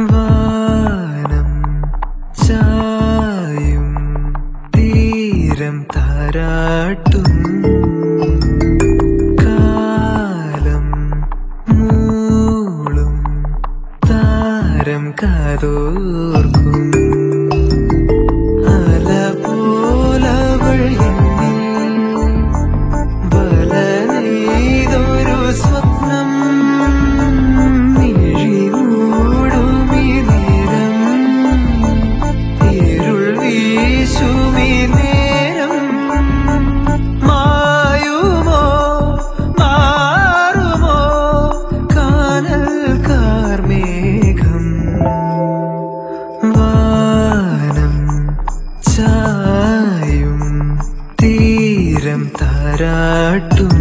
വാനം ചായും തീരം താരാട്ടും കാലം മൂളും താരം കാതോർക്കും അല പോലവൾ ബലനെയ്തൊരു സ്വപ്നം തീരം താരാട്ടും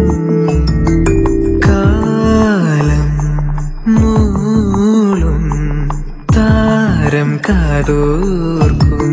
കാലം മൂളും താരം കാതോർക്കും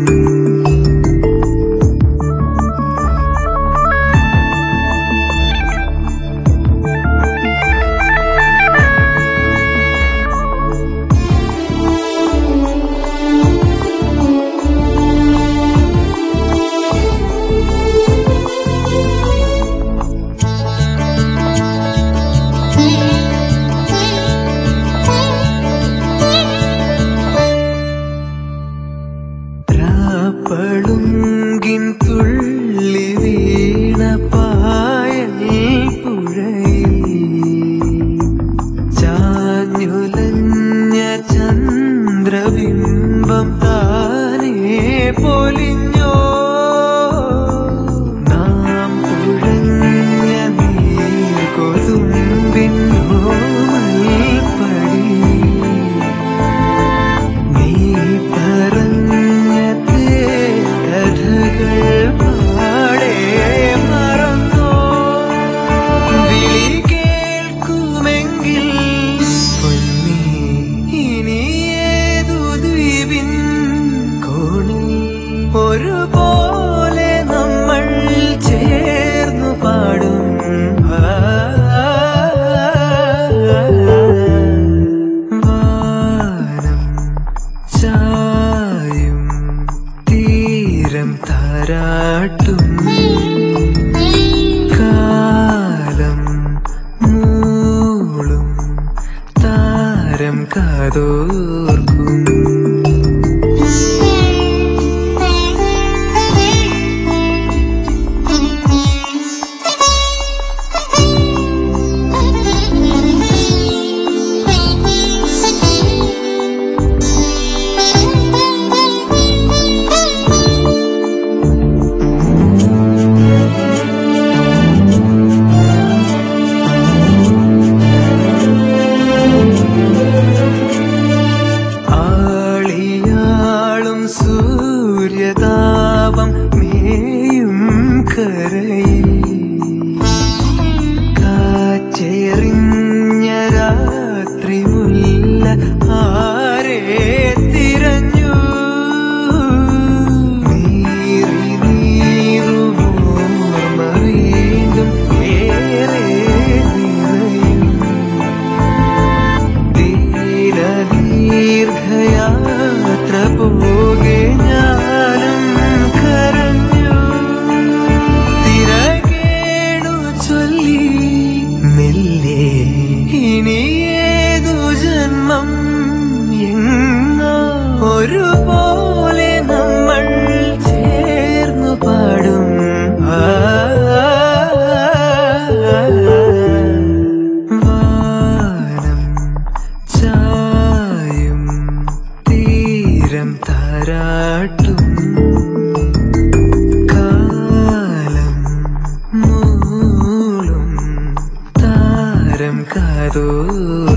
പളുങ്കിൻ തുള്ളി വീണ പായൽ പുഴയിൽ ചാഞ്ഞുലഞ്ഞ ചന്ദ്രബിംബം താനേ പൊലിഞ്ഞോ നാം തുഴഞ്ഞ നീർകൊതുമ്പിൻ ഓമൽപ്പടി നീ പറഞ്ഞ പാടെ മറന്നോ വിളി കേൾക്കുമെങ്കിൽ പൊന്നേ ഇനി ഏതു ദ്വീപിൻ കോണിൽ ഒരുപോലെ നമ്മൾ ചേർന്നു പാടും വാനം ചായും തീരം താരാട്ടും കാലം മൂളും താരം കാതോർക്കും സൂര്യതാപം മേയും കരയിൽ കാറ്റെറിഞ്ഞ രാത്രി മുല്ല ആരെ തിരഞ്ഞു നീറി നീറുമോർമ വീണ്ടും ഏറെ നിറയും ദീർഘയാത്ര പോകെ ഞാനും കരഞ്ഞു തിരകേടു ചൊല്ലി മെല്ലെ ഇനി ഏതു ജന്മം എങ്ങോ ഒരുപോലെ നമ്മൾ ചേർന്നു പാടും വാനം ചായും തീരം താരാട്ടും കാലം മൂളും താരം കാതോ